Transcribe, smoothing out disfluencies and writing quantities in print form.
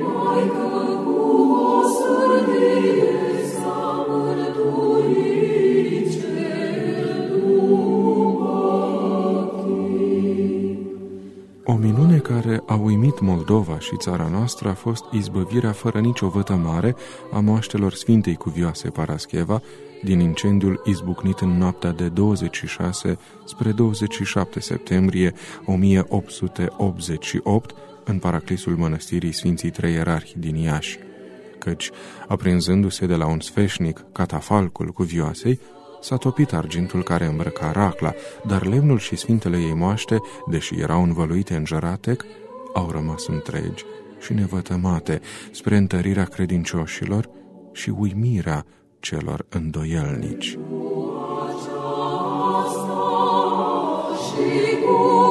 O minune care a uimit Moldova și țara noastră a fost izbăvirea fără nicio vătămare a moaștelor Sfintei Cuvioase Parascheva din incendiul izbucnit în noaptea de 26 spre 27 septembrie 1888 în paraclisul mănăstirii Sfinții Trei Ierarhi din Iași, căci, aprinzându-se de la un sfeșnic catafalcul Cuvioasei, s-a topit argintul care îmbrăca racla, dar lemnul și sfintele ei moaște, deși erau învăluite în jăratec, au rămas întregi și nevătămate spre întărirea credincioșilor și uimirea celor îndoielnici. Și cu